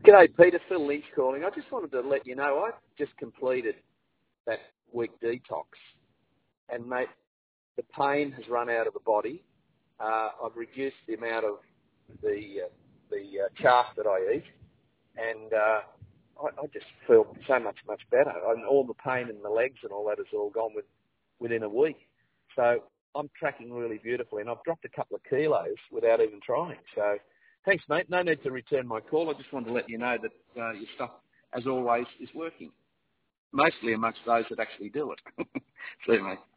G'day, Peter. Phil Lynch calling. I just wanted to let you know I just completed that week detox, and mate, the pain has run out of the body. I've reduced the amount of the chaff that I eat, and I just feel so much better. And all the pain in the legs and all that has all gone within a week. So I'm tracking really beautifully, and I've dropped a couple of kilos without even trying. So thanks, mate. No need to return my call. I just wanted to let you know that your stuff, as always, is working, mostly amongst those that actually do it. See you, mate.